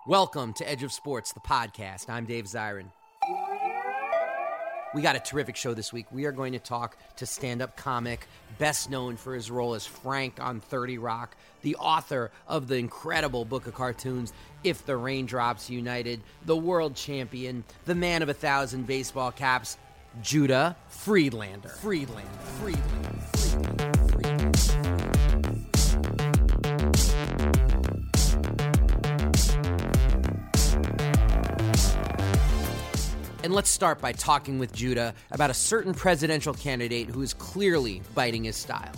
Welcome to Edge of Sports, the podcast. I'm Dave Zirin. We got a terrific show this week. We are going to talk to stand-up comic, best known for his role as Frank on 30 Rock, the author of the incredible book of cartoons, If the Raindrops United, the world champion, the man of 1,000 baseball caps, Judah Friedlander. And let's start by talking with Judah about a certain presidential candidate who is clearly biting his style.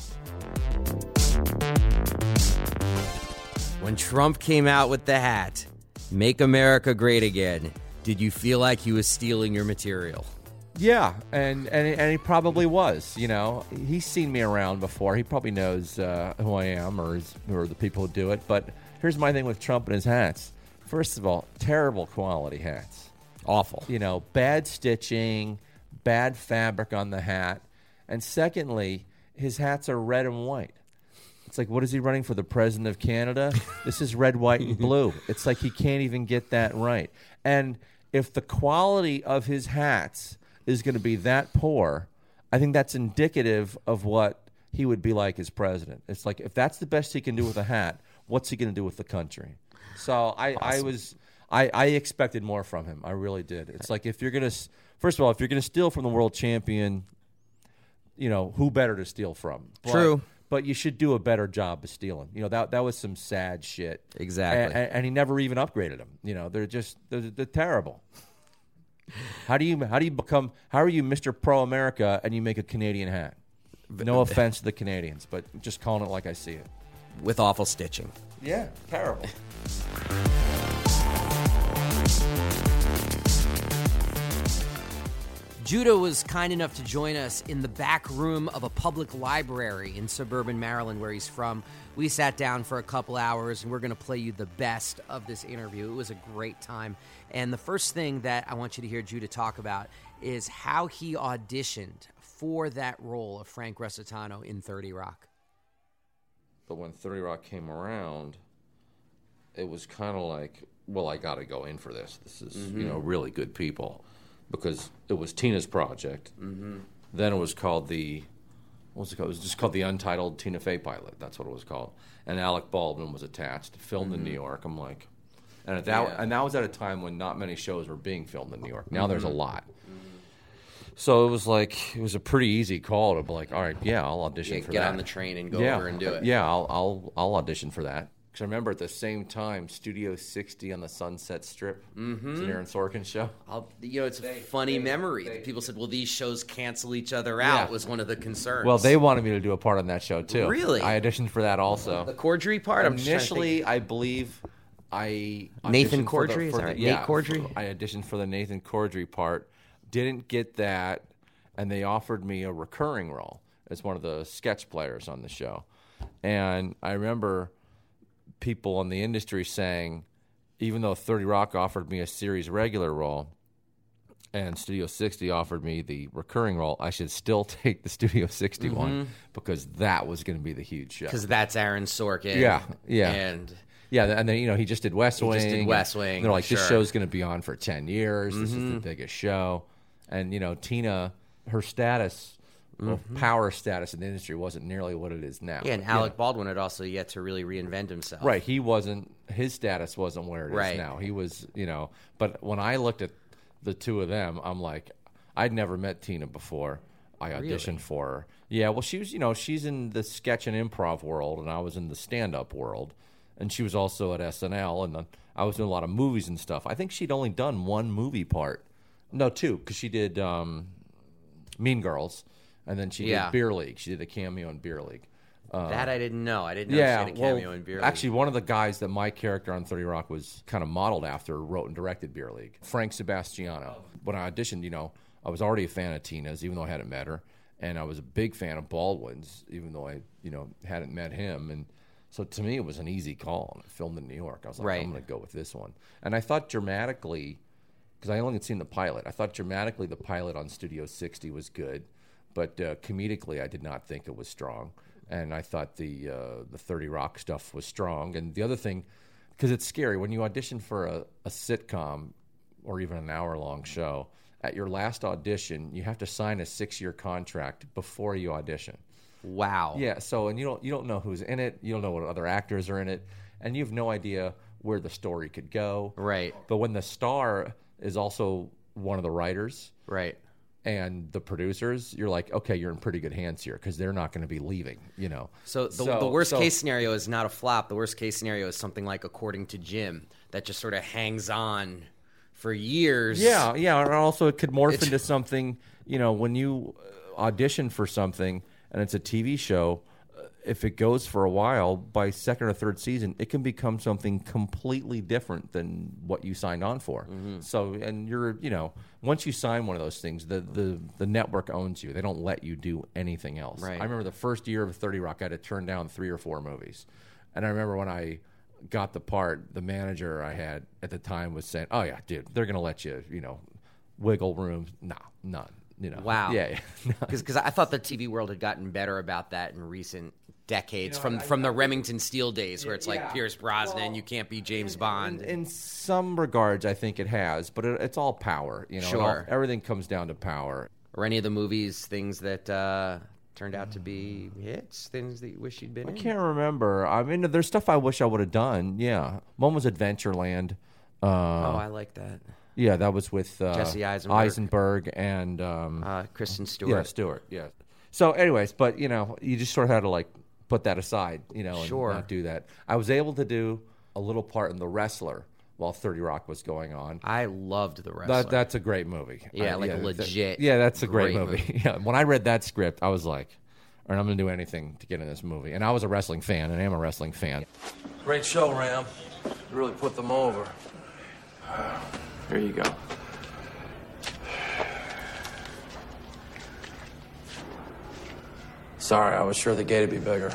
When Trump came out with the hat, "Make America Great Again," did you feel like he was stealing your material? Yeah, and he probably was. You know, he's seen me around before. He probably knows who I am or the people who do it. But here's my thing with Trump and his hats. First of all, terrible quality hats. Awful. You know, bad stitching, bad fabric on the hat. And secondly, his hats are red and white. It's like, what is he running for, the president of Canada? This is red, white, and blue. It's like he can't even get that right. And if the quality of his hats is going to be that poor, I think that's indicative of what he would be like as president. It's like, if that's the best he can do with a hat, what's he going to do with the country? So I expected more from him. I really did. It's like, if you're going to, first of all, if you're going to steal from the world champion, you know, who better to steal from? True. But you should do a better job of stealing. You know, that was some sad shit. Exactly. And he never even upgraded them. You know, they're terrible. How are you Mr. Pro America and you make a Canadian hat? No offense to the Canadians, but just calling it like I see it. With awful stitching. Yeah, terrible. Judah was kind enough to join us in the back room of a public library in suburban Maryland, where he's from. We sat down for a couple hours, and we're going to play you the best of this interview. It was a great time. And the first thing that I want you to hear Judah talk about is how he auditioned for that role of Frank Rusitano in 30 Rock. But when 30 Rock came around, it was kind of like, well, I got to go in for this. This is, really good people. Because it was Tina's project. Mm-hmm. Then it was called It was just called the Untitled Tina Fey Pilot. That's what it was called. And Alec Baldwin was attached, filmed in New York. I'm like, and that was at a time when not many shows were being filmed in New York. Now there's a lot. So it was like, it was a pretty easy call to be like, all right, yeah, I'll audition for that. Get on the train and go over and do it. Yeah, I'll audition for that. Because I remember at the same time, Studio 60 on the Sunset Strip. Mm-hmm. It's an Aaron Sorkin show. It's a funny memory. People said, well, these shows cancel each other out, was one of the concerns. Well, they wanted me to do a part on that show, too. Really? I auditioned for that also. The Cordry part? Initially, I believe I Nathan Cordry? Nate Cordry? I auditioned for the Nathan Cordry part. Didn't get that, and they offered me a recurring role as one of the sketch players on the show. And I remember people in the industry saying, even though 30 Rock offered me a series regular role and Studio 60 offered me the recurring role, I should still take the Studio 60 one because that was going to be the huge show. Because that's Aaron Sorkin. Yeah. And then, he just did West Wing. And they're like, this show's going to be on for 10 years. This is the biggest show. And, Tina, her status, power status in the industry wasn't nearly what it is now. Yeah, and Alec Baldwin had also yet to really reinvent himself. Right. His status wasn't where it is now. He was, but when I looked at the two of them, I'm like, I'd never met Tina before. I auditioned for her. Yeah, well, she was, she's in the sketch and improv world, and I was in the stand-up world. And she was also at SNL, and I was doing a lot of movies and stuff. I think she'd only done one movie part. No, two, because she did Mean Girls. And then she did Beer League. She did a cameo in Beer League. That I didn't know. I didn't know she had a cameo in Beer League. Actually, one of the guys that my character on 30 Rock was kind of modeled after wrote and directed Beer League, Frank Sebastiano. When I auditioned, I was already a fan of Tina's, even though I hadn't met her. And I was a big fan of Baldwin's, even though I, hadn't met him. And so to me, it was an easy call. And I filmed in New York. I was like, I'm going to go with this one. And I thought dramatically, because I only had seen the pilot, I thought dramatically the pilot on Studio 60 was good. But comedically, I did not think it was strong. And I thought the 30 Rock stuff was strong. And the other thing, because it's scary when you audition for a sitcom or even an hour-long show. At your last audition, you have to sign a 6-year contract before you audition. Wow. Yeah. So, and you don't know who's in it. You don't know what other actors are in it, and you have no idea where the story could go. Right. But when the star is also one of the writers, Right. and the producers, you're like, okay, you're in pretty good hands here because they're not going to be leaving. So the worst case scenario is not a flop. The worst case scenario is something like According to Jim that just sort of hangs on for years. Yeah. And also, it could morph into something. When you audition for something and it's a TV show, if it goes for a while, by second or third season, it can become something completely different than what you signed on for. Mm-hmm. So, and you're, once you sign one of those things, the network owns you. They don't let you do anything else. Right. I remember the first year of 30 Rock, I had to turn down 3 or 4 movies. And I remember when I got the part, the manager I had at the time was saying, "Oh yeah, dude, they're gonna let you, wiggle room." No, none. Wow. Yeah. Because I thought the TV world had gotten better about that in recent decades, from the Remington Steele days, where it's like Pierce Brosnan, you can't be James Bond. In some regards, I think it has, but it's all power. Sure. Everything comes down to power. Or any of the movies, things that turned out to be hits, things that you wish you'd been in? I can't remember. I mean, there's stuff I wish I would have done. Yeah. One was Adventureland. I like that. Yeah, that was with Jesse Eisenberg and Kristen Stewart. Yeah, Stewart. Yeah. So, anyways, but you just sort of had to put that aside, and not do that. I was able to do a little part in The Wrestler while 30 Rock was going on. I loved The Wrestler. That's a great movie. Yeah, legit. That's a great movie. Yeah. When I read that script, I was like, all right, I'm going to do anything to get in this movie. And I was a wrestling fan, and I am a wrestling fan. Great show, Ram. You really put them over. Here you go. Sorry, I was sure the gate would be bigger.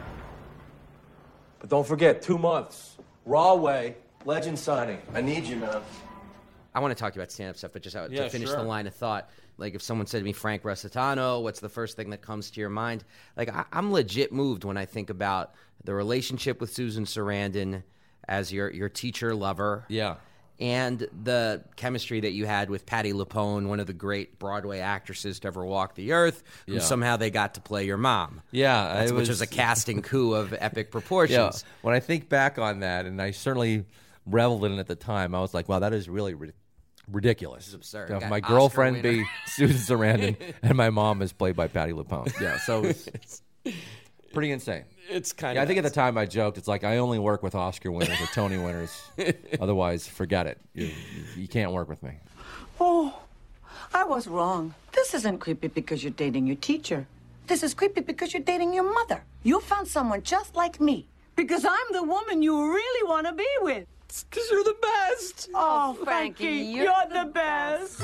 But don't forget, 2 months. Raw way, legend signing. I need you, man. I want to talk about stand-up stuff, but just to finish the line of thought, if someone said to me, Frank Rusitano, what's the first thing that comes to your mind? I'm legit moved when I think about the relationship with Susan Sarandon as your teacher lover. Yeah. And the chemistry that you had with Patti LuPone, one of the great Broadway actresses to ever walk the earth, who somehow they got to play your mom. Yeah. Which was a casting coup of epic proportions. Yeah. When I think back on that, and I certainly reveled in it at the time, I was like, wow, that is really ridiculous. This is absurd. To have my girlfriend be Susan Sarandon and my mom is played by Patti LuPone. Yeah, so it's pretty insane. It's kind of. I think at the time I joked, it's like I only work with Oscar winners or Tony winners. Otherwise, forget it. You can't work with me. Oh, I was wrong. This isn't creepy because you're dating your teacher. This is creepy because you're dating your mother. You found someone just like me. Because I'm the woman you really want to be with. It's because you're the best. Oh, Frankie, you're the best.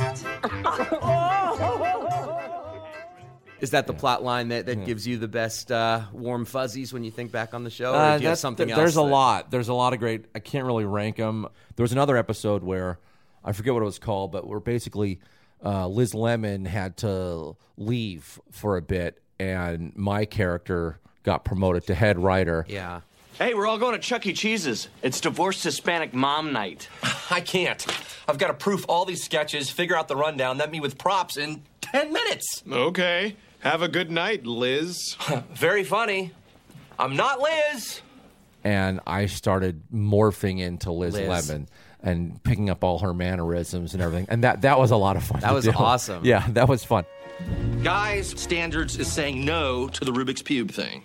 Is that the plot line that gives you the best warm fuzzies when you think back on the show? Or do you have something else? There's a lot. There's a lot of great. I can't really rank them. There was another episode where I forget what it was called, but where basically Liz Lemon had to leave for a bit, and my character got promoted to head writer. Yeah. Hey, we're all going to Chuck E. Cheese's. It's Divorced Hispanic Mom Night. I can't. I've got to proof all these sketches, figure out the rundown, then meet with props in 10 minutes. Okay. Have a good night, Liz. Very funny. I'm not Liz. And I started morphing into Liz Lemon and picking up all her mannerisms and everything. And that was a lot of fun. That was awesome. Yeah, that was fun. Guys, Standards is saying no to the Rubik's Cube thing.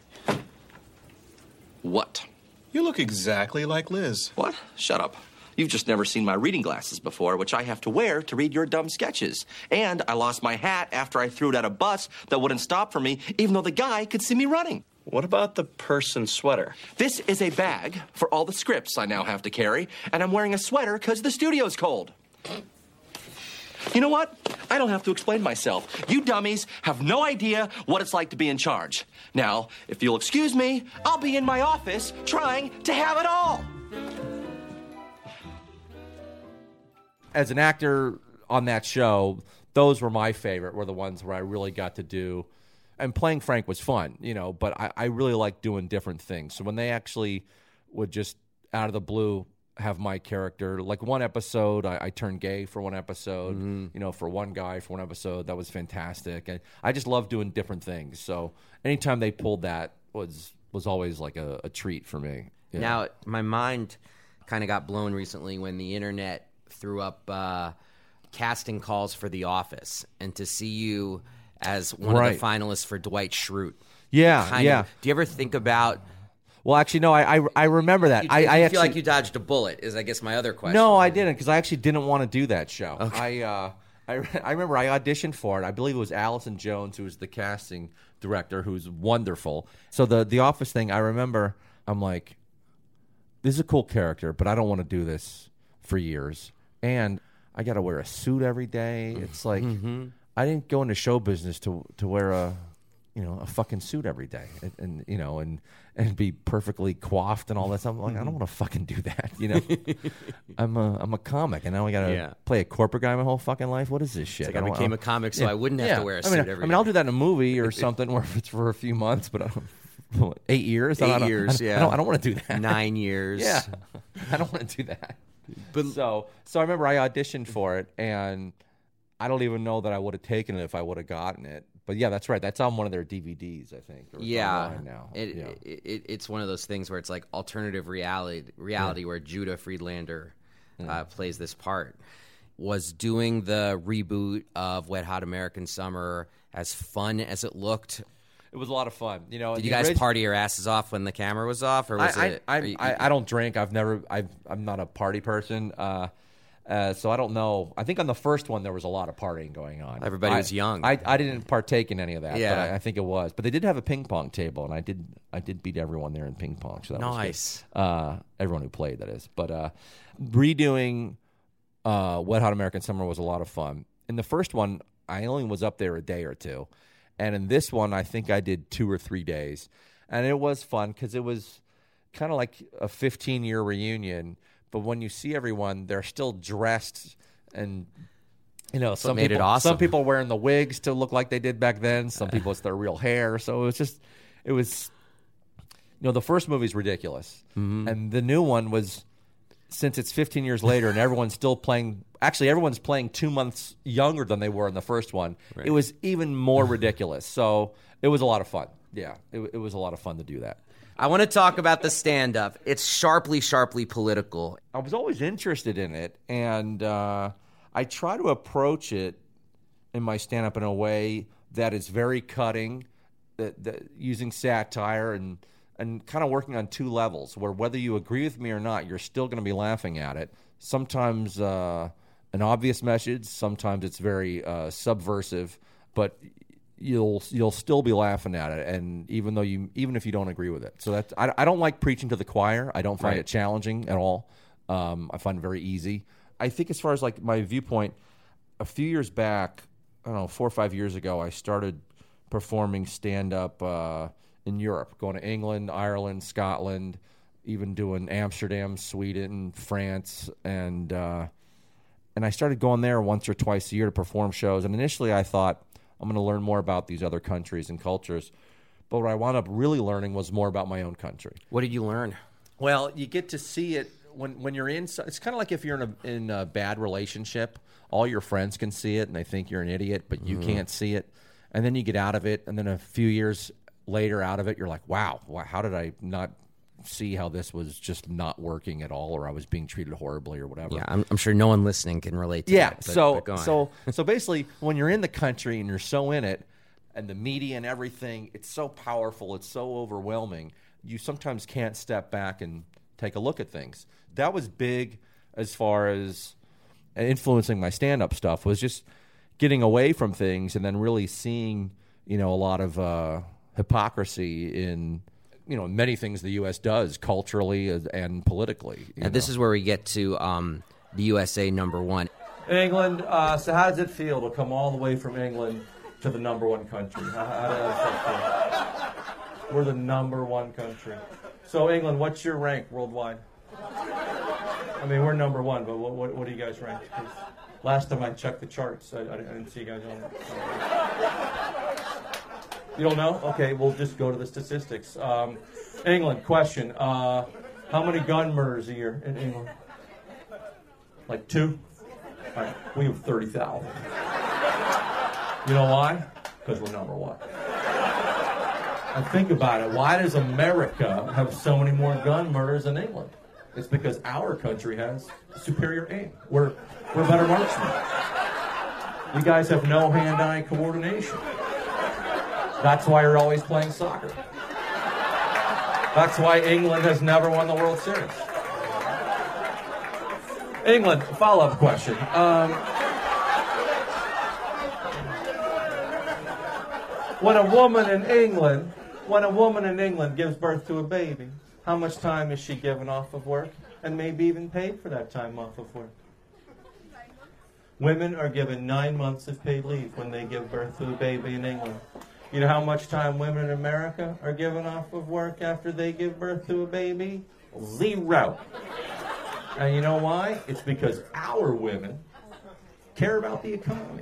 What? You look exactly like Liz. What? Shut up. You've just never seen my reading glasses before, which I have to wear to read your dumb sketches. And I lost my hat after I threw it at a bus that wouldn't stop for me, even though the guy could see me running. What about the person sweater? This is a bag for all the scripts I now have to carry, and I'm wearing a sweater because the studio's cold. You know what? I don't have to explain myself. You dummies have no idea what it's like to be in charge. Now, if you'll excuse me, I'll be in my office trying to have it all. As an actor on that show, those were my favorite, were the ones where I really got to do, and playing Frank was fun, but I really liked doing different things. So when they actually would just out of the blue have my character. Like one episode, I turned gay for one episode, for one guy for one episode. That was fantastic. And I just love doing different things. So anytime they pulled that was always like a treat for me. Yeah. Now, my mind kind of got blown recently when the internet threw up casting calls for The Office, and to see you as one of the finalists for Dwight Schrute. Yeah, yeah. Do you ever think about... Well, actually, no, I remember that. I feel actually like you dodged a bullet, is I guess my other question. No, I didn't, because I actually didn't want to do that show. Okay. I remember I auditioned for it. I believe it was Allison Jones, who was the casting director, who's wonderful. So the Office thing, I remember, I'm like, this is a cool character, but I don't want to do this for years. And I got to wear a suit every day. It's like, I didn't go into show business to wear a fucking suit every day and be perfectly coiffed and all that stuff. I'm like, I don't want to fucking do that. I'm a comic, and now I got to play a corporate guy my whole fucking life. What is this shit? It's like I became a comic, so I wouldn't have to wear a suit every day. I mean, I'll do that in a movie or something where it's for a few months, but 8 years? 8 years, I don't want to do that. 9 years. Yeah. I don't want to do that. But so I remember I auditioned for it, and I don't even know that I would have taken it if I would have gotten it. But yeah, that's right. That's on one of their DVDs, I think. Or now. It's one of those things where it's like alternative reality where Judah Friedlander plays this part. Was doing the reboot of Wet Hot American Summer as fun as it looked? It was a lot of fun. Did you guys party your asses off when the camera was off, or was it? I don't drink. I'm not a party person. So I don't know. I think on the first one there was a lot of partying going on. Everybody was young. I didn't partake in any of that, but I think it was. But they did have a ping pong table, and I did beat everyone there in ping pong. So that nice. Was good. Everyone who played, that is. But redoing Wet Hot American Summer was a lot of fun. In the first one, I only was up there a day or two. And in this one, I think I did 2 or 3 days. And it was fun because it was kind of like a 15-year reunion. But when you see everyone, they're still dressed, and some made it awesome. Some people wearing the wigs to look like they did back then. Some people it's their real hair. So it was the first movie's ridiculous, and the new one was, since it's 15 years later and everyone's still playing. Actually, everyone's playing 2 months younger than they were in the first one. Right. It was even more ridiculous. So it was a lot of fun. Yeah, it was a lot of fun to do that. I want to talk about the stand-up. It's sharply political. I was always interested in it, and I try to approach it in my stand-up in a way that is very cutting, that using satire and kind of working on 2 levels, where whether you agree with me or not, you're still going to be laughing at it. Sometimes an obvious message, sometimes it's very subversive, but you'll still be laughing at it, and even if you don't agree with it. So that's I don't like preaching to the choir. I don't find it challenging at all. I find it very easy. I think as far as like my viewpoint, a few years back, I don't know, 4 or 5 years ago, I started performing stand-up in Europe, going to England, Ireland, Scotland, even doing Amsterdam, Sweden, France, and I started going there once or twice a year to perform shows. And initially I thought, I'm going to learn more about these other countries and cultures. But what I wound up really learning was more about my own country. What did you learn? Well, you get to see it when you're in. It's kind of like if you're in a bad relationship. All your friends can see it, and they think you're an idiot, but you can't see it. And then you get out of it, and then a few years later out of it, you're like, wow, how did I not see how this was just not working at all, or I was being treated horribly or whatever. Yeah, I'm sure no one listening can relate to that. So basically, when you're in the country and you're so in it, and the media and everything, it's so powerful, it's so overwhelming, you sometimes can't step back and take a look at things. That was big as far as influencing my stand-up stuff, was just getting away from things and then really seeing, a lot of hypocrisy in many things the U.S. does culturally and politically. And this is where we get to the USA #1. England, so how does it feel to come all the way from England to the #1 country? How does that feel? We're the #1 country. So England, what's your rank worldwide? I mean, we're #1, but what do you guys rank? Last time I checked the charts, I didn't see you guys on it. You don't know? Okay, we'll just go to the statistics. England, question. How many gun murders a year in England? Like 2? All right, we have 30,000. You know why? Because we're number 1. And think about it. Why does America have so many more gun murders than England? It's because our country has superior aim. We're better marksmen. You guys have no hand-eye coordination. That's why you're always playing soccer. That's why England has never won the World Series. England, follow-up question. When a woman in England gives birth to a baby, how much time is she given off of work? And maybe even paid for that time off of work? Women are given 9 months of paid leave when they give birth to a baby in England. You know how much time women in America are given off of work after they give birth to a baby? 0. And you know why? It's because our women care about the economy.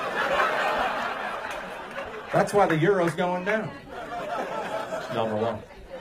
That's why the euro's going down. Number 1.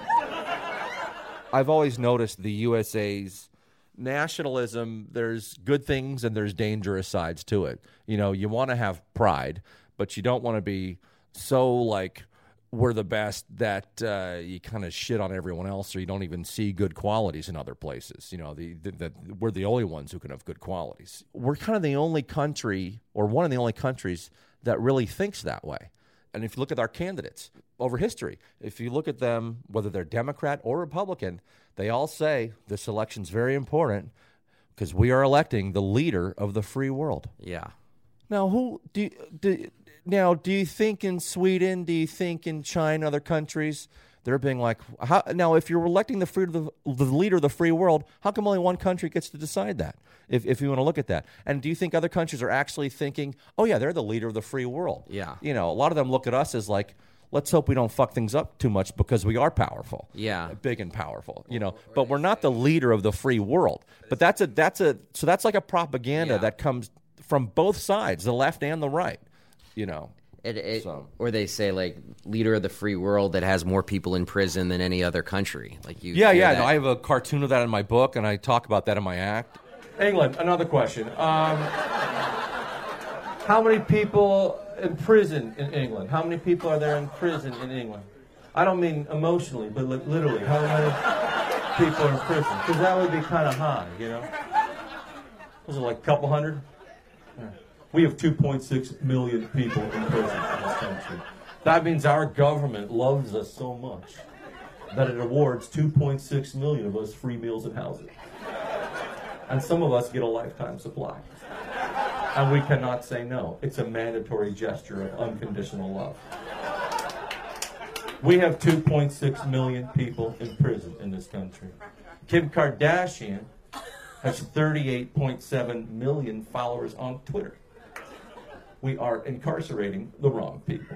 I've always noticed the USA's nationalism, there's good things and there's dangerous sides to it. You know, you want to have pride, but you don't want to be so like we're the best that you kind of shit on everyone else, or you don't even see good qualities in other places. You know, we're the only ones who can have good qualities. We're kind of the only country, or one of the only countries, that really thinks that way. And if you look at our candidates over history, if you look at them, whether they're Democrat or Republican, they all say this election's very important because we are electing the leader of the free world. Yeah. Now, do you think in Sweden, do you think in China, other countries, they're being like, now if you're electing the leader of the free world, how come only one country gets to decide that, if you want to look at that? And do you think other countries are actually thinking, oh yeah, they're the leader of the free world? Yeah. You know, a lot of them look at us as like, let's hope we don't fuck things up too much because we are powerful. Yeah. Big and powerful, you know. But we're not the leader of the free world. But that's like a propaganda that comes from both sides, the left and the right, you know. Or they say, like, leader of the free world that has more people in prison than any other country. Like you. Yeah. No, I have a cartoon of that in my book, and I talk about that in my act. England, another question. How many people in prison in England? How many people are there in prison in England? I don't mean emotionally, but literally. How many people are in prison? Because that would be kind of high, you know? Was it like a couple hundred? Yeah. We have 2.6 million people in prison in this country. That means our government loves us so much that it awards 2.6 million of us free meals and housing. And some of us get a lifetime supply. And we cannot say no. It's a mandatory gesture of unconditional love. We have 2.6 million people in prison in this country. Kim Kardashian has 38.7 million followers on Twitter. We are incarcerating the wrong people.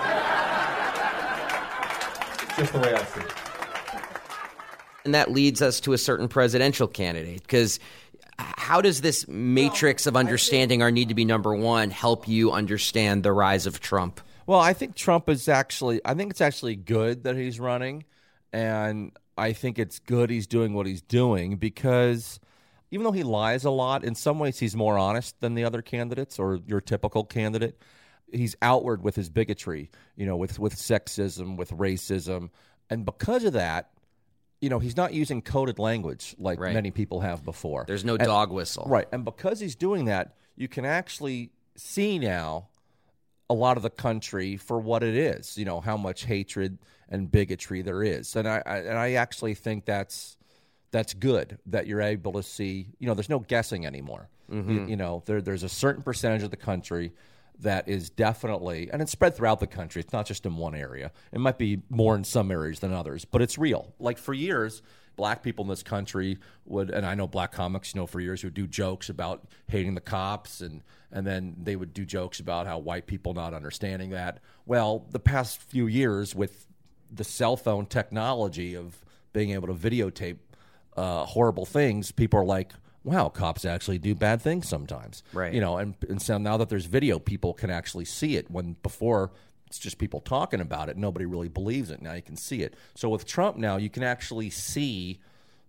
Just the way I see it. And that leads us to a certain presidential candidate, because how does this matrix of understanding our need to be number one help you understand the rise of Trump? Well, I think it's actually good that he's running, and I think it's good he's doing what he's doing, because even though he lies a lot, in some ways he's more honest than the other candidates or your typical candidate. He's outward with his bigotry, you know, with sexism, with racism, and because of that, you know, he's not using coded language like many people have before. There's no dog whistle. Right, and because he's doing that, you can actually see now a lot of the country for what it is, you know, how much hatred and bigotry there is. And I actually think that's good that you're able to see, you know, there's no guessing anymore. Mm-hmm. You know, there's a certain percentage of the country that is definitely, and it's spread throughout the country. It's not just in one area. It might be more in some areas than others, but it's real. Like for years, black people in this country would, and I know black comics, you know, for years would do jokes about hating the cops, and then they would do jokes about how white people not understanding that. Well, the past few years with the cell phone technology of being able to videotape horrible things, people are like, wow, cops actually do bad things sometimes. Right. You know, and so now that there's video, people can actually see it, when before it's just people talking about it. Nobody really believes it. Now you can see it. So with Trump now, you can actually see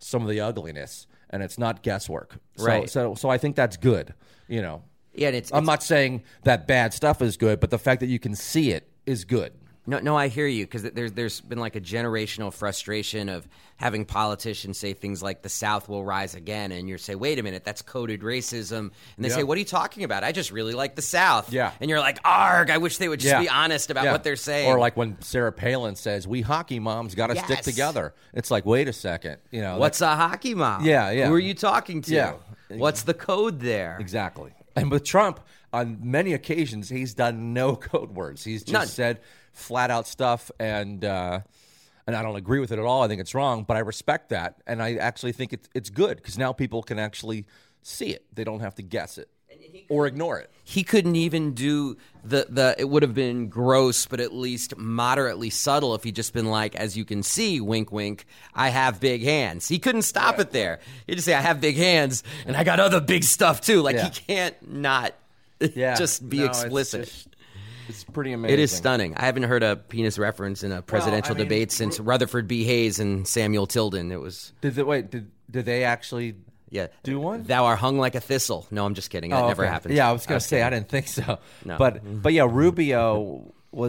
some of the ugliness, and it's not guesswork. Right. So I think that's good. Yeah, and I'm not saying that bad stuff is good, but the fact that you can see it is good. No, I hear you, because there's been like a generational frustration of having politicians say things like the South will rise again, and you say, wait a minute, that's coded racism. And they say, what are you talking about? I just really like the South. Yeah. And you're like, arg, I wish they would just be honest about what they're saying. Or like when Sarah Palin says, we hockey moms got to stick together. It's like, wait a second. What's a hockey mom? Yeah. Who are you talking to? Yeah. What's the code there? Exactly. And with Trump, on many occasions, he's done no code words. He's just said flat out stuff, and I don't agree with it at all. I think it's wrong, but I respect that, and I actually think it's good because now people can actually see it. They don't have to guess it or ignore it. He couldn't even do the it would have been gross, but at least moderately subtle if he'd just been like, as you can see, wink, wink, I have big hands. He couldn't stop it there. He'd just say, I have big hands, and I got other big stuff too. Like, he can't not just be explicit. It's pretty amazing. It is stunning. I haven't heard a penis reference in a presidential debate since Rutherford B. Hayes and Samuel Tilden. It was. Did they actually do one? Thou art hung like a thistle. No, I'm just kidding. That never happened. Yeah, I was going to say, I didn't think so. No. But yeah, Rubio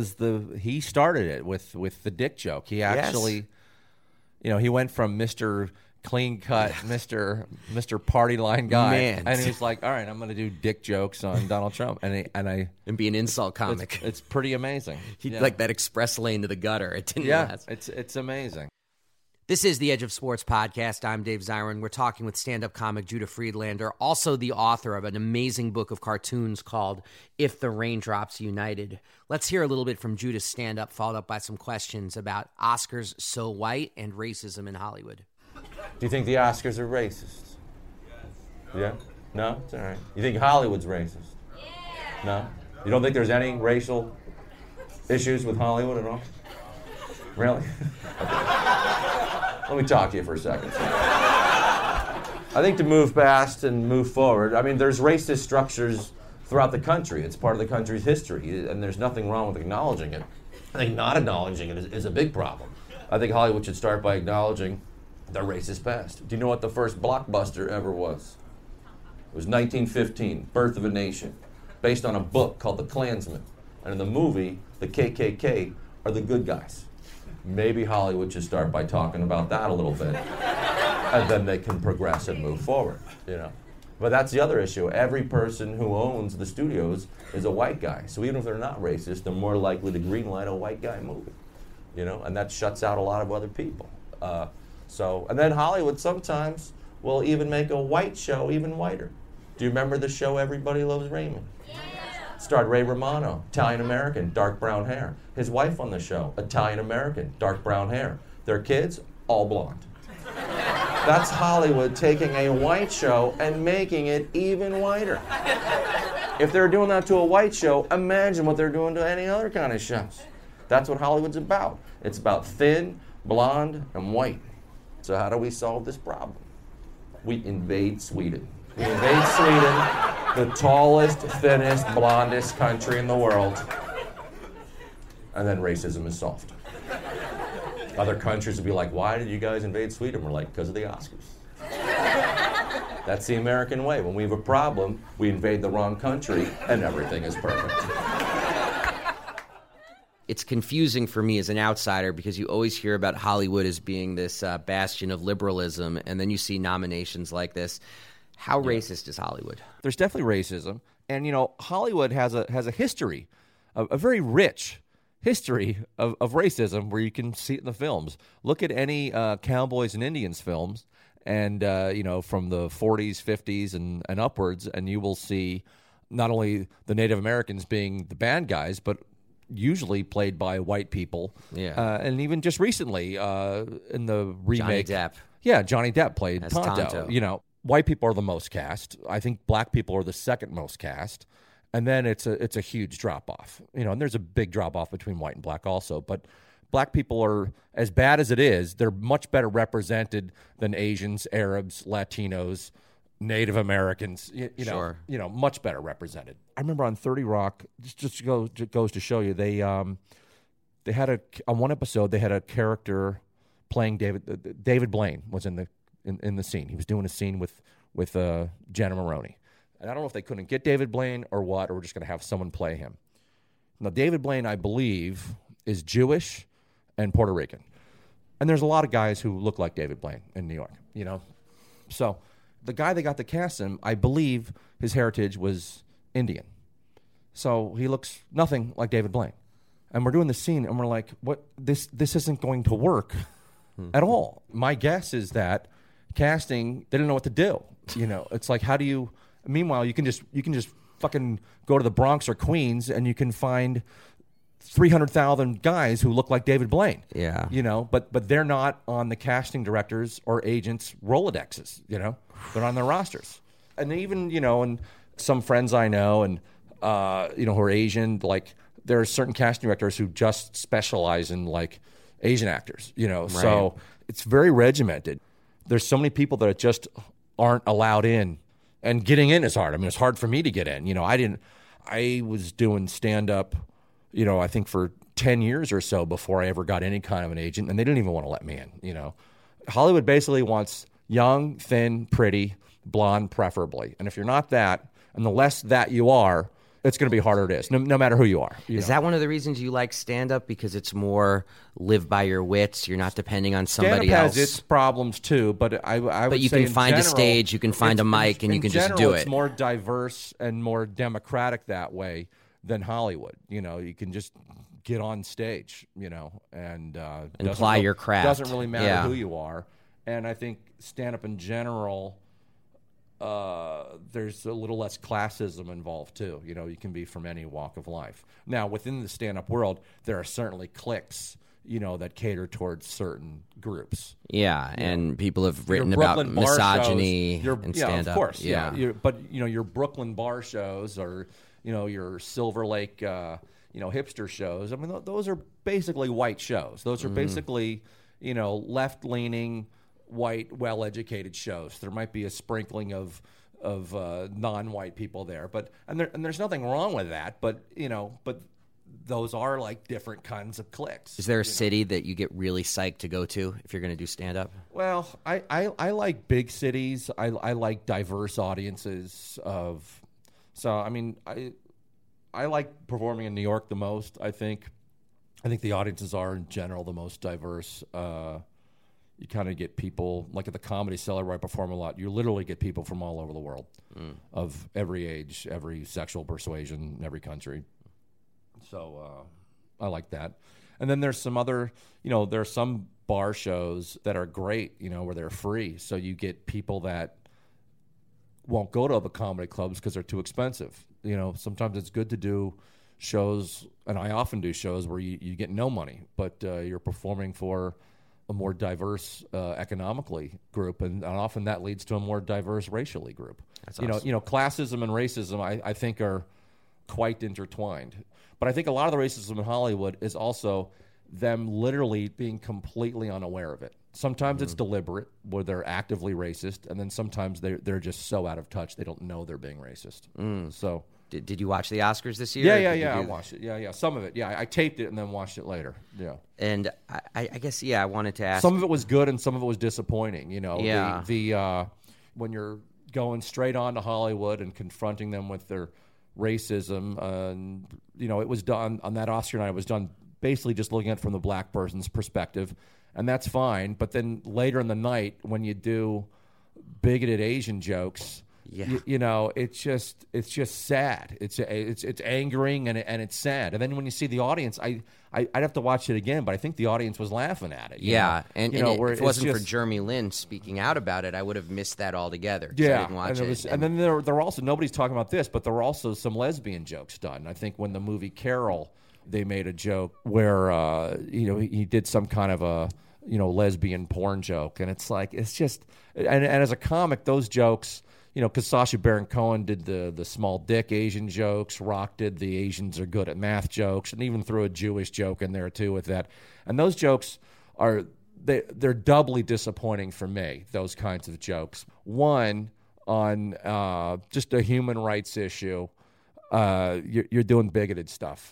he started it with the dick joke. He actually, he went from Mr. Clean cut, Mr. Party line guy, and he was like, "All right, I'm going to do dick jokes on Donald Trump," and be an insult comic. It's pretty amazing. Like that express lane to the gutter. It didn't last. It's amazing. This is the Edge of Sports podcast. I'm Dave Zirin. We're talking with stand-up comic Judah Friedlander, also the author of an amazing book of cartoons called If the Raindrops United. Let's hear a little bit from Judah's stand-up, followed up by some questions about Oscars So White and racism in Hollywood. Do you think the Oscars are racist? Yeah? No? It's all right. You think Hollywood's racist? No? You don't think there's any racial issues with Hollywood at all? Really? Let me talk to you for a second. I think to move past and move forward, there's racist structures throughout the country. It's part of the country's history, and there's nothing wrong with acknowledging it. I think not acknowledging it is a big problem. I think Hollywood should start by acknowledging the racist past. Do you know what the first blockbuster ever was? It was 1915, Birth of a Nation, based on a book called The Klansman. And in the movie, the KKK are the good guys. Maybe Hollywood should start by talking about that a little bit, and then they can progress and move forward, But that's the other issue. Every person who owns the studios is a white guy. So even if they're not racist, they're more likely to greenlight a white guy movie, and that shuts out a lot of other people. And then Hollywood sometimes will even make a white show even whiter. Do you remember the show Everybody Loves Raymond? Yeah. Starred Ray Romano, Italian-American, dark brown hair. His wife on the show, Italian-American, dark brown hair. Their kids, all blonde. That's Hollywood taking a white show and making it even whiter. If they're doing that to a white show, imagine what they're doing to any other kind of shows. That's what Hollywood's about. It's about thin, blonde, and white. So how do we solve this problem? We invade Sweden. We invade Sweden, the tallest, thinnest, blondest country in the world. And then racism is solved. Other countries will be like, why did you guys invade Sweden? We're like, because of the Oscars. That's the American way. When we have a problem, we invade the wrong country, and everything is perfect. It's confusing for me as an outsider because you always hear about Hollywood as being this bastion of liberalism, and then you see nominations like this. How racist is Hollywood? There's definitely racism, and Hollywood has a history, a very rich history of racism where you can see it in the films. Look at any Cowboys and Indians films, and from the 40s, 50s, and upwards, and you will see not only the Native Americans being the bad guys, but usually played by white people. Yeah. And even just recently in the remake. Johnny Depp. Yeah, Johnny Depp played As Tonto. White people are the most cast. I think black people are the second most cast. And then it's a huge drop-off. And there's a big drop-off between white and black also. But black people are, as bad as it is, they're much better represented than Asians, Arabs, Latinos, Native Americans, Sure. Much better represented. I remember on 30 Rock, just goes to show you, they had on one episode they had a character playing David Blaine was in the in the scene. He was doing a scene with Jenna Maroney. And I don't know if they couldn't get David Blaine or what, or we're just going to have someone play him. Now, David Blaine, I believe, is Jewish and Puerto Rican. And there's a lot of guys who look like David Blaine in New York, you know. So the guy they got to cast him, I believe his heritage was Indian. So he looks nothing like David Blaine. And we're doing the scene, and we're like, "What? This isn't going to work at all." My guess is that casting, they didn't know what to do. You know, it's like, how do you? Meanwhile, you can just fucking go to the Bronx or Queens, and you can find 300,000 guys who look like David Blaine. Yeah, you know, but they're not on the casting directors or agents' Rolodexes. You know, they're on their rosters, and even and some friends I know, and who are Asian, like there are certain casting directors who just specialize in like Asian actors. You know, so it's very regimented. There's so many people that just aren't allowed in. And getting in is hard. I mean, it's hard for me to get in. You know, I was doing stand-up, I think for 10 years or so before I ever got any kind of an agent, and they didn't even want to let me in, Hollywood basically wants young, thin, pretty, blonde preferably. And if you're not that, and the less that you are, it's going to be harder it is, no matter who you are. Is that one of the reasons you like stand-up? Because it's more live by your wits. You're not depending on somebody stand-up else. has its problems too, but I would But you say can find general, a stage, you can find a mic, and you can just do it. It's more diverse and more democratic that way than Hollywood. You can just get on stage, and apply your craft. Doesn't really matter who you are. And I think stand-up in general, there's a little less classism involved too. You can be from any walk of life. Now, within the stand-up world, there are certainly cliques, that cater towards certain groups. Yeah, and people have written about misogyny in stand-up. Of course. Yeah. But your Brooklyn bar shows or your Silver Lake hipster shows. I mean, those are basically white shows. Those are basically left-leaning, white, well-educated shows. There might be a sprinkling of non-white people there, but there's nothing wrong with that. But those are like different kinds of cliques. Is there a city that you get really psyched to go to if you're going to do stand-up? Well, I like big cities. I like diverse audiences So I mean, I like performing in New York the most. I think the audiences are in general the most diverse. You kind of get people, like at the Comedy Cellar where I perform a lot, you literally get people from all over the world of every age, every sexual persuasion, every country. So I like that. And then there's some other, there are some bar shows that are great, where they're free. So you get people that won't go to the comedy clubs because they're too expensive. Sometimes it's good to do shows, and I often do shows where you get no money, but you're performing for a more diverse economically group, and often that leads to a more diverse racially group. That's awesome. Classism and racism, I think, are quite intertwined. But I think a lot of the racism in Hollywood is also them literally being completely unaware of it. Sometimes it's deliberate, where they're actively racist, and then sometimes they're just so out of touch they don't know they're being racist. So. Did you watch the Oscars this year? Yeah. I watched it. Yeah. Some of it. Yeah, I taped it and then watched it later. Yeah. And I guess, I wanted to ask. Some of it was good and some of it was disappointing. Yeah. The when you're going straight on to Hollywood and confronting them with their racism, it was done on that Oscar night. It was done basically just looking at it from the black person's perspective, and that's fine. But then later in the night, when you do bigoted Asian jokes. Yeah. It's just sad. It's angering and it's sad. And then when you see the audience, I'd have to watch it again, but I think the audience was laughing at it. And if it wasn't for Jeremy Lin speaking out about it, I would have missed that altogether. Yeah, I didn't watch it. And then there were also, nobody's talking about this, but there were also some lesbian jokes done. I think when the movie Carol, they made a joke where he did some kind of a lesbian porn joke, and it's just and as a comic, those jokes. Because Sacha Baron Cohen did the small dick Asian jokes, Rock did the Asians are good at math jokes, and even threw a Jewish joke in there too with that. And those jokes they're doubly disappointing for me. Those kinds of jokes. One on just a human rights issue, you're doing bigoted stuff,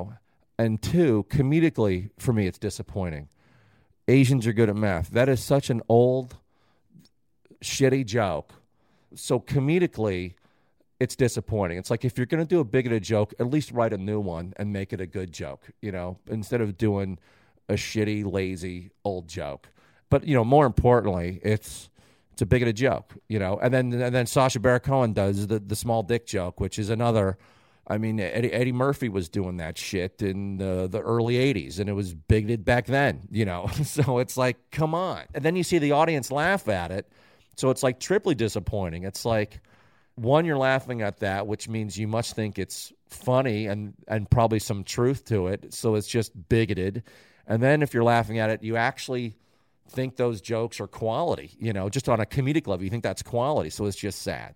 And two, comedically for me, it's disappointing. Asians are good at math. That is such an old shitty joke. So comedically, it's disappointing. It's like if you're going to do a bigoted joke, at least write a new one and make it a good joke, instead of doing a shitty, lazy old joke. But, more importantly, it's a bigoted joke, And then Sacha Baron Cohen does the small dick joke, which is another. I mean, Eddie Murphy was doing that shit in the early 80s, and it was bigoted back then, So it's like, come on. And then you see the audience laugh at it, so it's like triply disappointing. It's like, one, you're laughing at that, which means you must think it's funny and probably some truth to it, so it's just bigoted. And then if you're laughing at it, you actually think those jokes are quality, just on a comedic level. You think that's quality, so it's just sad.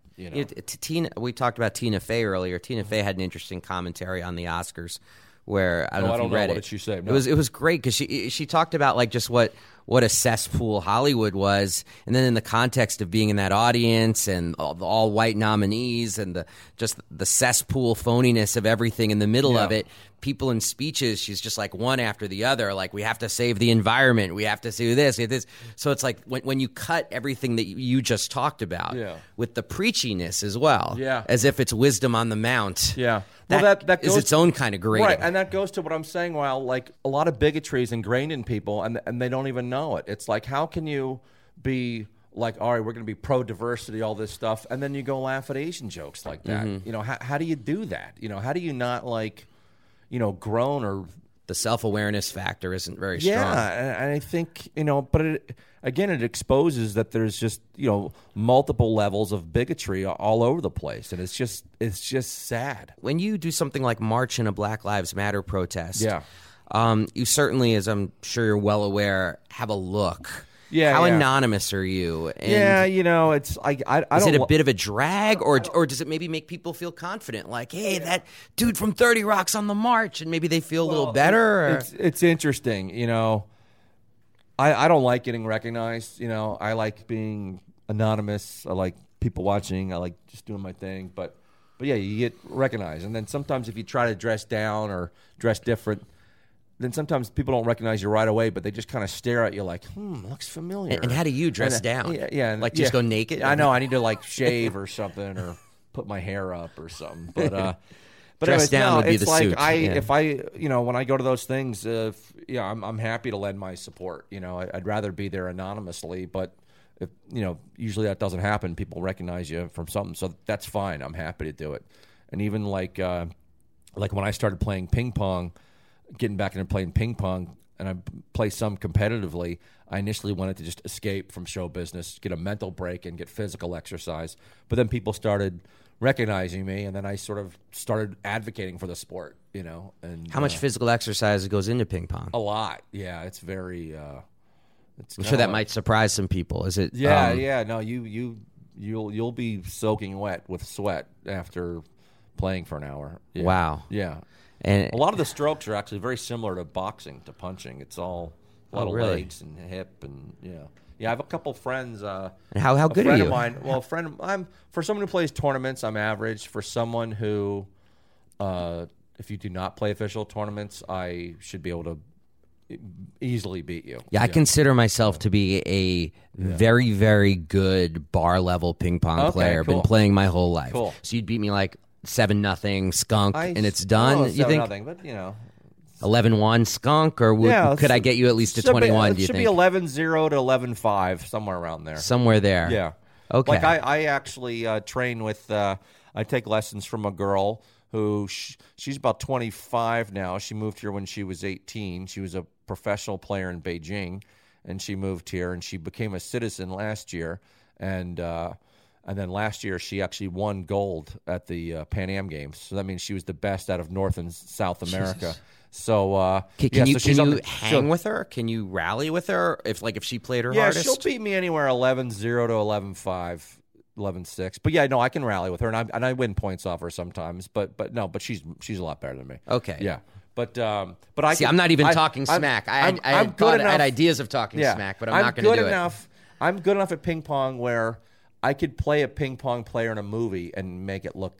We talked about Tina Fey earlier. Tina Fey had an interesting commentary on the Oscars where I don't know if you read it. What did she say? No. It was great because she talked about like just what a cesspool Hollywood was, and then in the context of being in that audience and all white nominees and the cesspool phoniness of everything in the middle of it. People in speeches, she's just like one after the other. Like, we have to save the environment. We have to do this. So it's like when you cut everything that you just talked about with the preachiness as well, as if it's wisdom on the mount. Yeah. Well, that goes is its own kind of grading. Right, and that goes to what I'm saying. While like a lot of bigotry is ingrained in people, and they don't even know it. It's like, how can you be like, all right, we're going to be pro-diversity, all this stuff, and then you go laugh at Asian jokes like that? Mm-hmm. How do you do that? How do you not like, groan or... The self-awareness factor isn't very strong. Yeah, and I think, but it exposes that there's just, multiple levels of bigotry all over the place, and it's just sad. When you do something like march in a Black Lives Matter protest, you certainly, as I'm sure you're well aware, have a look. Yeah. How anonymous are you? And it's I don't. Is it a bit of a drag, or does it maybe make people feel confident? Like, hey, that dude from 30 Rock's on the march, and maybe they feel a little better. It's interesting, I don't like getting recognized. I like being anonymous. I like people watching. I like just doing my thing. But yeah, you get recognized, and then sometimes if you try to dress down or dress different, then sometimes people don't recognize you right away, but they just kind of stare at you like, looks familiar. And how do you dress down? Yeah, like just go naked? I know. I need to like shave or something, or put my hair up or something. But dress down would be the suit. If I when I go to those things, I'm happy to lend my support. I'd rather be there anonymously, but if usually that doesn't happen. People recognize you from something, so that's fine. I'm happy to do it. And even like when I started playing ping pong. Getting back into playing ping pong, and I play some competitively, I initially wanted to just escape from show business, get a mental break, and get physical exercise. But then people started recognizing me, and then I sort of started advocating for the sport, And how much physical exercise goes into ping pong? A lot, yeah. It's very. I'm sure that might surprise some people. Is it? Yeah. No, you'll be soaking wet with sweat after playing for an hour. Yeah. Wow. Yeah. And a lot of the strokes are actually very similar to boxing, to punching. It's all a lot of really? legs and hip, and I have a couple friends. And how good are you? Of mine, for someone who plays tournaments, I'm average. For someone who, if you do not play official tournaments, I should be able to easily beat you. Yeah, I consider myself to be a very, very good bar level ping pong player. Cool. Been playing my whole life. Cool. So you'd beat me like 7-0 skunk, and it's done. You think 7-0, but 11-1 skunk, or could I get you at least to 21? Do you think? It should be 11-0 to 11-5, somewhere around there. Somewhere there. Yeah. Okay. Like I actually train with. I take lessons from a girl who she's about 25 now. She moved here when she was 18. She was a professional player in Beijing, and she moved here, and she became a citizen last year, and then last year she actually won gold at the Pan Am Games. So that means she was the best out of North and South America. Jesus. So can you hang with her? Can you rally with her if she played her hardest? Yeah, she'll beat me anywhere 11-0 to 11-5. 11-6, but I can rally with her, and I win points off her sometimes. But she's a lot better than me. Okay, yeah, but I see. I'm not even talking smack. I had ideas of talking smack, but I'm not going to do it. I'm good enough at ping pong where I could play a ping pong player in a movie and make it look good.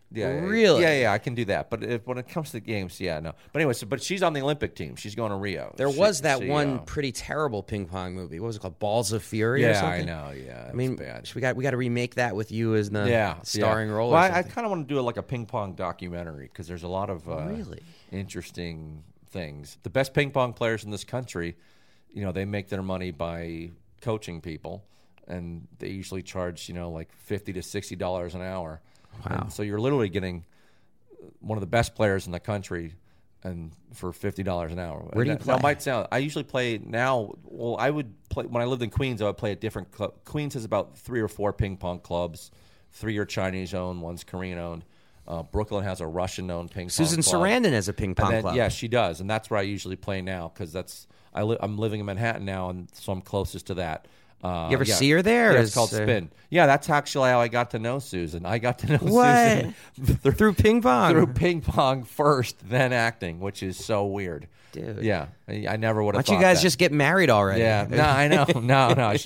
Yeah, Really? Yeah, I can do that. But when it comes to the games, no. But anyway, but she's on the Olympic team. She's going to Rio. There was that one pretty terrible ping pong movie. What was it called? Balls of Fury or Yeah, something? I know. Yeah, I mean, bad. we got to remake that with you as the starring role. Well, or I something. kind of want to do like a ping pong documentary because there's a lot of Really? interesting things. The best ping pong players in this country, they make their money by coaching people, and they usually charge like $50 to $60 an hour. Wow! And so you're literally getting one of the best players in the country, and for $50 an hour. Where do you play? Now, might sound. I usually play now. Well, I would play when I lived in Queens. I would play at different club. Queens has about 3 or 4 ping pong clubs. 3 are Chinese owned, 1's Korean owned. Brooklyn has a Russian owned ping pong. Susan club. Sarandon has a ping pong club. Yeah, she does, and that's where I usually play now because I'm living in Manhattan now, and so I'm closest to that. You ever see her there? Yeah, it's called Spin. Yeah, that's actually how I got to know Susan. I got to know What? Susan Through ping pong? Through ping pong first, then acting, which is so weird. Dude. Yeah, I never would have thought Why don't you guys that. just get married already? Yeah, no, I know. No,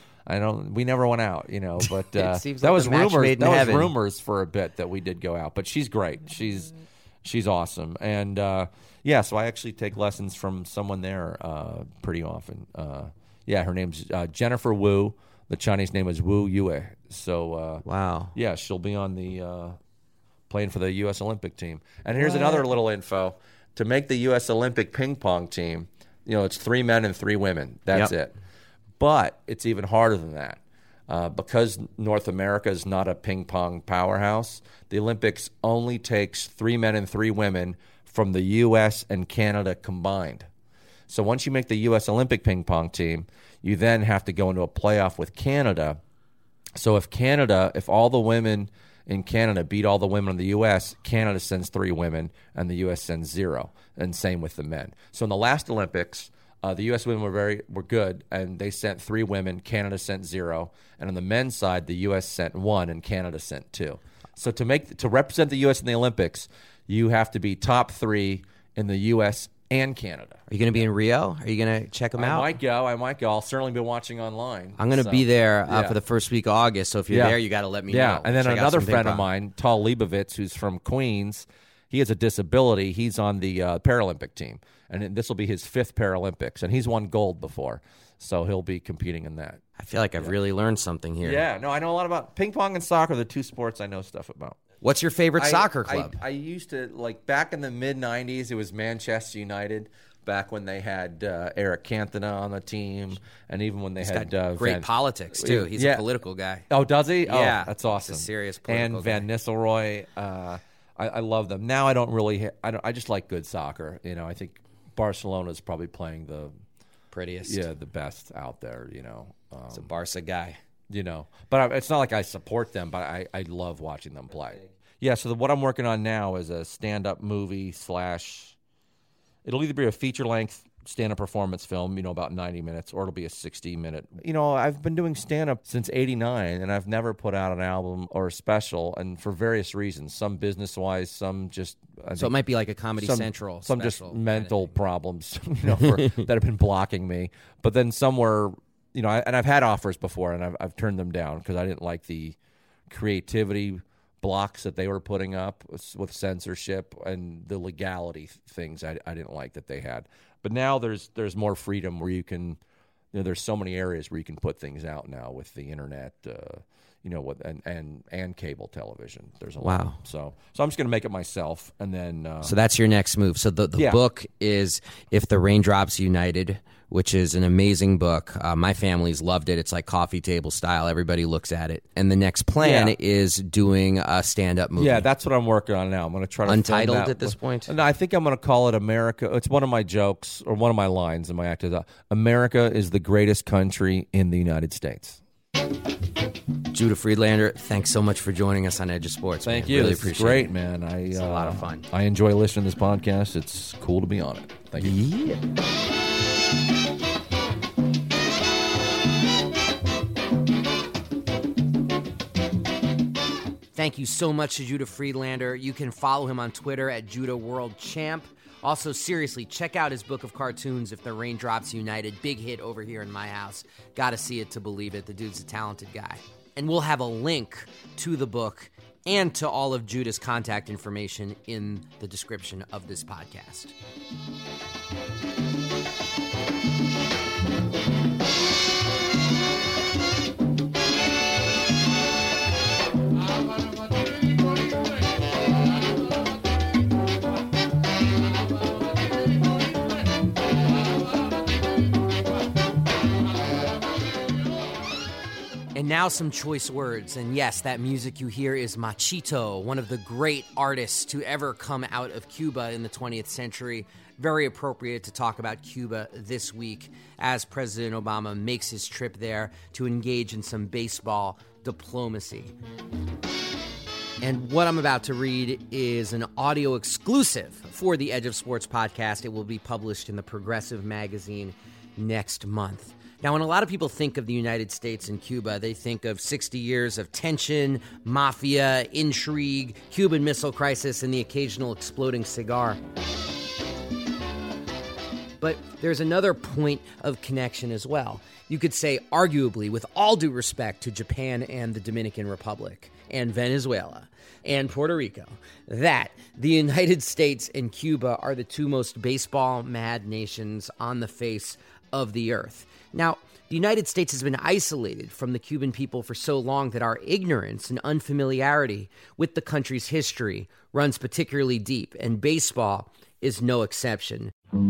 we never went out, but It seems that like was a match rumors. made in That heaven. was rumors for a bit that we did go out, but she's great. She's awesome, and so I actually take lessons from someone there pretty often. Her name's Jennifer Wu. The Chinese name is Wu Yue. So Wow. Yeah, she'll be on the playing for the U.S. Olympic team. And here's another little info: to make the U.S. Olympic ping pong team, it's 3 men and 3 women. That's it. But it's even harder than that. Because North America is not a ping pong powerhouse, the Olympics only takes 3 men and 3 women from the U.S. and Canada combined. So once you make the U.S. Olympic ping pong team, you then have to go into a playoff with Canada. So if all the women in Canada beat all the women in the U.S., Canada sends 3 women and the U.S. sends 0, and same with the men. So in the last Olympics, the U.S. women were good, and they sent 3 women. Canada sent 0, and on the men's side, the U.S. sent 1, and Canada sent 2. So to represent the U.S. in the Olympics, you have to be top 3 in the U.S. and Canada. Are you going to be in Rio? Are you going to check them out? I might go. I'll certainly be watching online. I'm going to be there for the first week of August. So if you're there, you got to let me know. Yeah, and then Check out another some ping friend of pong. mine, Tal Leibovitz, who's from Queens, he has a disability. He's on the Paralympic team, and this will be his 5th Paralympics, and he's won gold before, so he'll be competing in that. I feel like I've really learned something here. Yeah, no, I know a lot about ping pong and soccer, the 2 sports I know stuff about. What's your favorite soccer club? I used to, back in the mid-'90s, it was Manchester United, back when they had Eric Cantona on the team, and even when they had great politics, too. He's a political guy. Oh, does he? Yeah. Oh, that's awesome. He's a serious political And Van Nistelrooy. I love them. Now I don't really I just like good soccer. I think Barcelona is probably playing the prettiest. the best out there, He's a Barca guy. But it's not like I support them, but I love watching them play. Yeah, so what I'm working on now is a stand-up movie / it'll either be a feature-length stand-up performance film, about 90 minutes, or it'll be a 60-minute. I've been doing stand-up since '89, and I've never put out an album or a special, and for various reasons. Some business-wise, some just... So it might be like a Comedy Central some just special mental problems, that have been blocking me. But then some were, and I've had offers before, and I've turned them down because I didn't like the creativity blocks that they were putting up with censorship and the legality things I didn't like that they had. But now there's more freedom where you can, there's so many areas where you can put things out now with the internet, and cable television. There's a lot. So I'm just going to make it myself, and then. So that's your next move. So the book is If the Raindrops United, which is an amazing book. My family's loved it. It's like coffee table style. Everybody looks at it. And the next plan is doing a stand-up movie. Yeah, that's what I'm working on now. I'm going to try to Untitled film that. at this point? No, I think I'm going to call it America. It's one of my jokes or one of my lines in my act. America is the greatest country in the United States. Judah Friedlander, thanks so much for joining us on Edge of Sports. Thank man. you. Really This is appreciate great, it. man. It's a lot of fun. I enjoy listening to this podcast. It's cool to be on it. Thank you. Yeah. Thank you so much to Judah Friedlander. You can follow him on Twitter at Judah World Champ. Also, seriously, check out his book of cartoons, If the Raindrops United. Big hit over here in my house. Got to see it to believe it. The dude's a talented guy. And we'll have a link to the book and to all of Judah's contact information in the description of this podcast. And now some choice words. And yes, that music you hear is Machito, one of the great artists to ever come out of Cuba in the 20th century. Very appropriate to talk about Cuba this week as President Obama makes his trip there to engage in some baseball diplomacy. And what I'm about to read is an audio exclusive for the Edge of Sports podcast. It will be published in the Progressive magazine next month. Now, when a lot of people think of the United States and Cuba, they think of 60 years of tension, mafia, intrigue, Cuban Missile Crisis, and the occasional exploding cigar. But there's another point of connection as well. You could say, arguably, with all due respect to Japan and the Dominican Republic, and Venezuela, and Puerto Rico, that the United States and Cuba are the two most baseball-mad nations on the face of the earth. Now, the United States has been isolated from the Cuban people for so long that our ignorance and unfamiliarity with the country's history runs particularly deep, and baseball is no exception.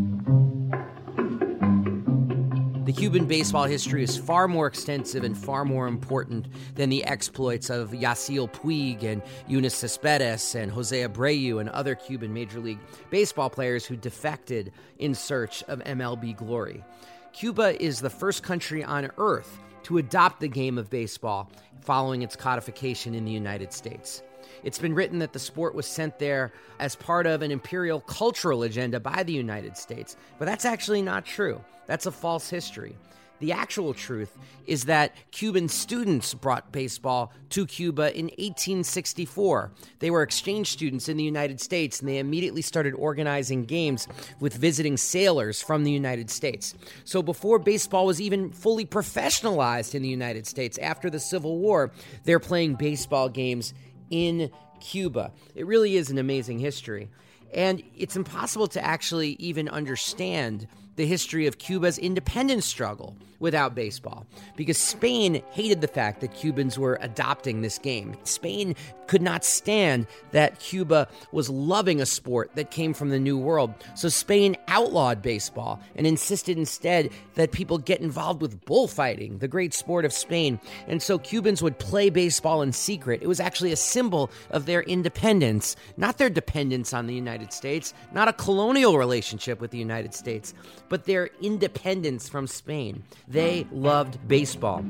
The Cuban baseball history is far more extensive and far more important than the exploits of Yasiel Puig and Eunice Cespedes and Jose Abreu and other Cuban Major League Baseball players who defected in search of MLB glory. Cuba is the first country on earth to adopt the game of baseball following its codification in the United States. It's been written that the sport was sent there as part of an imperial cultural agenda by the United States, but that's actually not true. That's a false history. The actual truth is that Cuban students brought baseball to Cuba in 1864. They were exchange students in the United States, and they immediately started organizing games with visiting sailors from the United States. So before baseball was even fully professionalized in the United States, after the Civil War, they're playing baseball games in Cuba. It really is an amazing history. And it's impossible to actually even understand the history of Cuba's independence struggle without baseball, because Spain hated the fact that Cubans were adopting this game. Spain could not stand that Cuba was loving a sport that came from the New World, so Spain outlawed baseball and insisted instead that people get involved with bullfighting, the great sport of Spain, and so Cubans would play baseball in secret. It was actually a symbol of their independence, not their dependence on the United States, not a colonial relationship with the United States, but their independence from Spain. They loved baseball.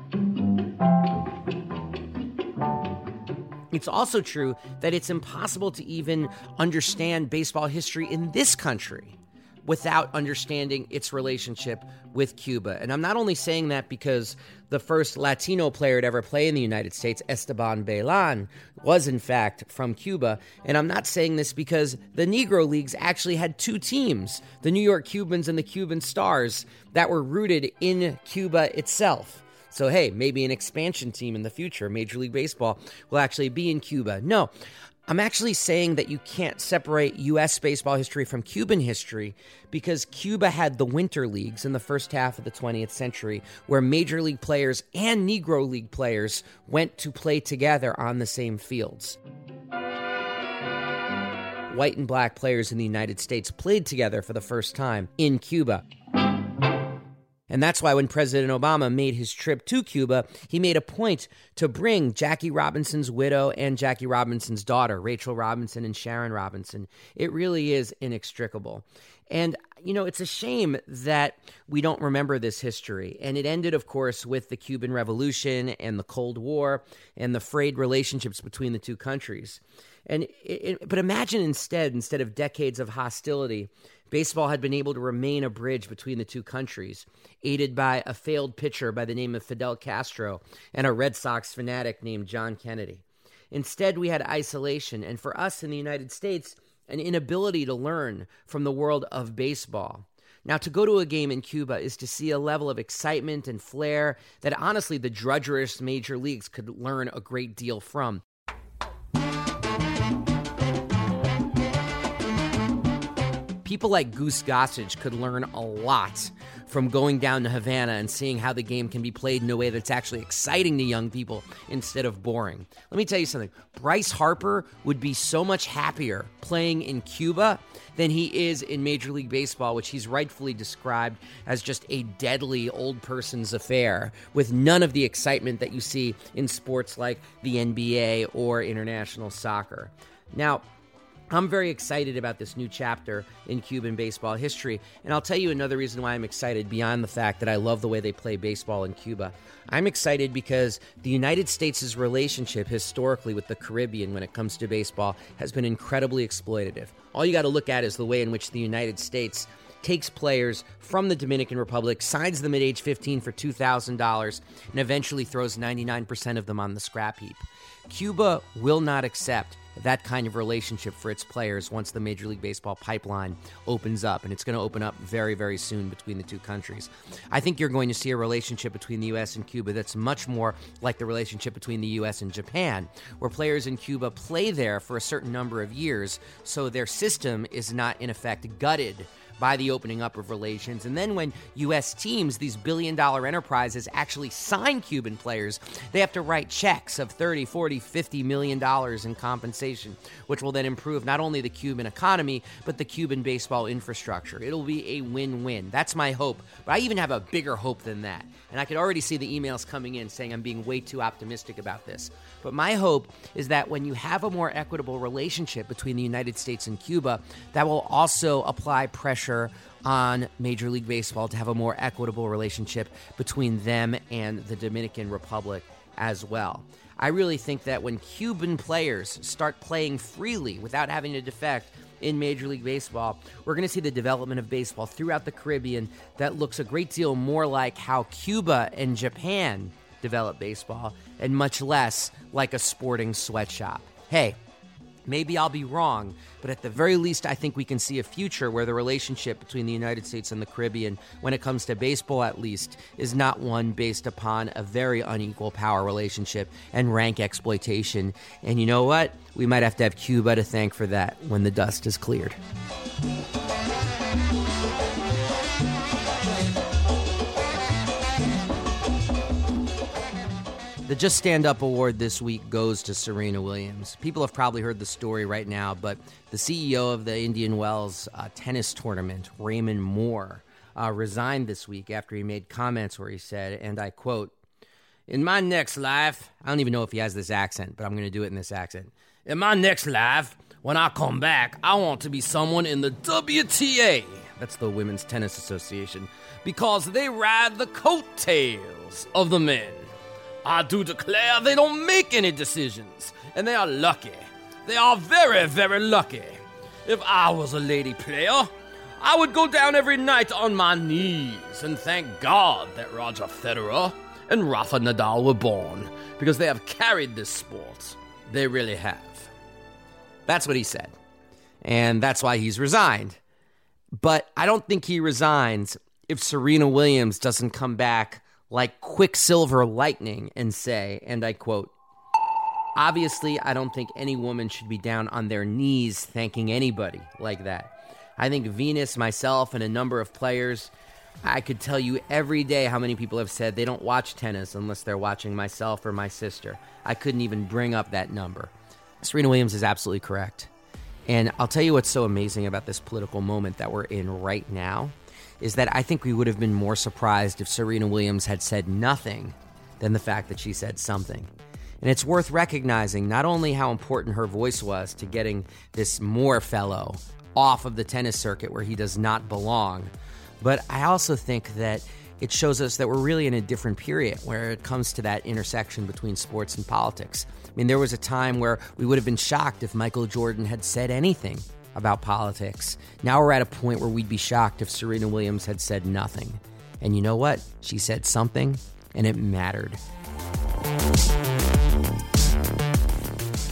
It's also true that it's impossible to even understand baseball history in this country without understanding its relationship with Cuba. And I'm not only saying that because the first Latino player to ever play in the United States, Esteban Bailan, was in fact from Cuba. And I'm not saying this because the Negro Leagues actually had two teams, the New York Cubans and the Cuban Stars, that were rooted in Cuba itself. So, hey, maybe an expansion team in the future, Major League Baseball, will actually be in Cuba. No, I'm actually saying that you can't separate U.S. baseball history from Cuban history because Cuba had the Winter Leagues in the first half of the 20th century where Major League players and Negro League players went to play together on the same fields. White and black players in the United States played together for the first time in Cuba. And that's why when President Obama made his trip to Cuba, he made a point to bring Jackie Robinson's widow and Jackie Robinson's daughter, Rachel Robinson and Sharon Robinson. It really is inextricable. And, you know, it's a shame that we don't remember this history. And it ended, of course, with the Cuban Revolution and the Cold War and the frayed relationships between the two countries. But imagine instead of decades of hostility, baseball had been able to remain a bridge between the two countries, aided by a failed pitcher by the name of Fidel Castro and a Red Sox fanatic named John Kennedy. Instead, we had isolation, and for us in the United States, an inability to learn from the world of baseball. Now, to go to a game in Cuba is to see a level of excitement and flair that honestly the drudgerous major leagues could learn a great deal from. people like Goose Gossage could learn a lot from going down to Havana and seeing how the game can be played in a way that's actually exciting to young people instead of boring. Let me tell you something. Bryce Harper would be so much happier playing in Cuba than he is in Major League Baseball, which he's rightfully described as just a deadly old person's affair with none of the excitement that you see in sports like the NBA or international soccer. Now, I'm very excited about this new chapter in Cuban baseball history, and I'll tell you another reason why I'm excited beyond the fact that I love the way they play baseball in Cuba. I'm excited because the United States' relationship historically with the Caribbean when it comes to baseball has been incredibly exploitative. All you got to look at is the way in which the United States takes players from the Dominican Republic, signs them at age 15 for $2,000, and eventually throws 99% of them on the scrap heap. Cuba will not accept that kind of relationship for its players once the Major League Baseball pipeline opens up, and it's going to open up very, very soon between the two countries. I think you're going to see a relationship between the U.S. and Cuba that's much more like the relationship between the U.S. and Japan, where players in Cuba play there for a certain number of years, so their system is not, in effect, gutted by the opening up of relations. And then when U.S. teams, these billion-dollar enterprises, actually sign Cuban players, they have to write checks of $30, $40, $50 million in compensation, which will then improve not only the Cuban economy, but the Cuban baseball infrastructure. It'll be a win-win. That's my hope. But I even have a bigger hope than that. And I could already see the emails coming in saying I'm being way too optimistic about this. But my hope is that when you have a more equitable relationship between the United States and Cuba, that will also apply pressure on Major League Baseball to have a more equitable relationship between them and the Dominican Republic as well. I really think that when Cuban players start playing freely without having to defect in Major League Baseball, we're going to see the development of baseball throughout the Caribbean that looks a great deal more like how Cuba and Japan develop baseball and much less like a sporting sweatshop. Hey, maybe I'll be wrong, but at the very least, I think we can see a future where the relationship between the United States and the Caribbean, when it comes to baseball at least, is not one based upon a very unequal power relationship and rank exploitation. And you know what? We might have to have Cuba to thank for that when the dust is cleared. The Just Stand Up Award this week goes to Serena Williams. People have probably heard the story right now, but the CEO of the Indian Wells tennis tournament, Raymond Moore, resigned this week after he made comments where he said, and I quote, "In my next life," I don't even know if he has this accent, but I'm going to do it in this accent. "In my next life, when I come back, I want to be someone in the WTA," that's the Women's Tennis Association, "because they ride the coattails of the men. I do declare they don't make any decisions, and they are lucky. They are very, very lucky. If I was a lady player, I would go down every night on my knees and thank God that Roger Federer and Rafa Nadal were born, because they have carried this sport. They really have." That's what he said, and that's why he's resigned. But I don't think he resigns if Serena Williams doesn't come back like Quicksilver lightning and say, and I quote, "Obviously, I don't think any woman should be down on their knees thanking anybody like that. I think Venus, myself, and a number of players, I could tell you every day how many people have said they don't watch tennis unless they're watching myself or my sister. I couldn't even bring up that number." Serena Williams is absolutely correct. And I'll tell you what's so amazing about this political moment that we're in right now is that I think we would have been more surprised if Serena Williams had said nothing than the fact that she said something. And it's worth recognizing not only how important her voice was to getting this Moore fellow off of the tennis circuit where he does not belong, but I also think that it shows us that we're really in a different period where it comes to that intersection between sports and politics. I mean, there was a time where we would have been shocked if Michael Jordan had said anything about politics. Now we're at a point where we'd be shocked if Serena Williams had said nothing. And you know what? She said something, and it mattered.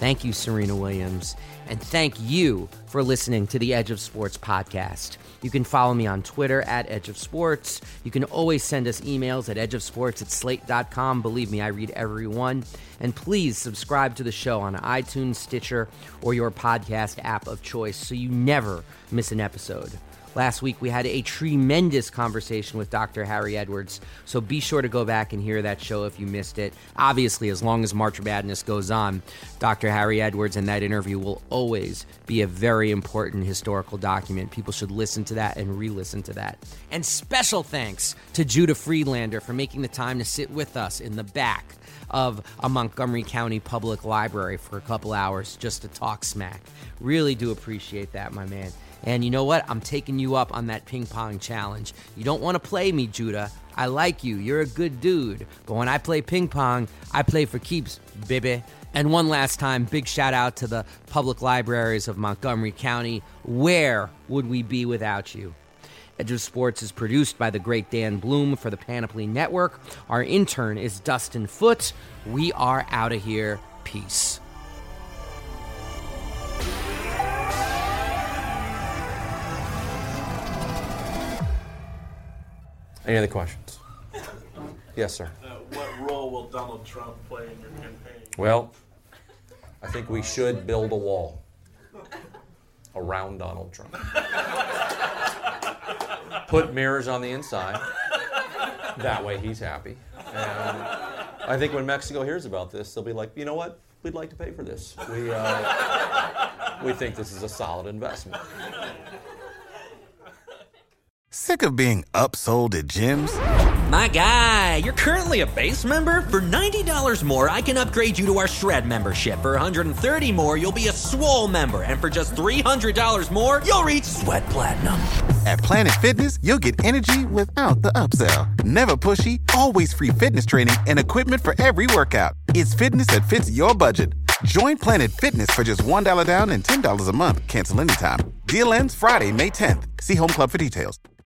Thank you, Serena Williams. And thank you for listening to the Edge of Sports podcast. You can follow me on Twitter at Edge of Sports. You can always send us emails at edgeofsports@slate.com. Believe me, I read every one. And please subscribe to the show on iTunes, Stitcher, or your podcast app of choice so you never miss an episode. Last week, we had a tremendous conversation with Dr. Harry Edwards, so be sure to go back and hear that show if you missed it. Obviously, as long as March Madness goes on, Dr. Harry Edwards and that interview will always be a very important historical document. People should listen to that and re-listen to that. And special thanks to Judah Friedlander for making the time to sit with us in the back of a Montgomery County Public Library for a couple hours just to talk smack. Really do appreciate that, my man. And you know what? I'm taking you up on that ping pong challenge. You don't want to play me, Judah. I like you. You're a good dude. But when I play ping pong, I play for keeps, baby. And one last time, big shout out to the public libraries of Montgomery County. Where would we be without you? Edge of Sports is produced by the great Dan Bloom for the Panoply Network. Our intern is Dustin Foote. We are out of here. Peace. Any other questions? Yes, sir. What role will Donald Trump play in your campaign? Well, I think we should build a wall around Donald Trump. Put mirrors on the inside. That way he's happy. And I think when Mexico hears about this, they'll be like, you know what? We'd like to pay for this. We think this is a solid investment. Sick of being upsold at gyms? My guy, you're currently a base member? For $90 more, I can upgrade you to our Shred membership. For $130 more, you'll be a Swole member. And for just $300 more, you'll reach Sweat Platinum. At Planet Fitness, you'll get energy without the upsell. Never pushy, always free fitness training and equipment for every workout. It's fitness that fits your budget. Join Planet Fitness for just $1 down and $10 a month. Cancel anytime. Deal ends Friday, May 10th. See Home Club for details.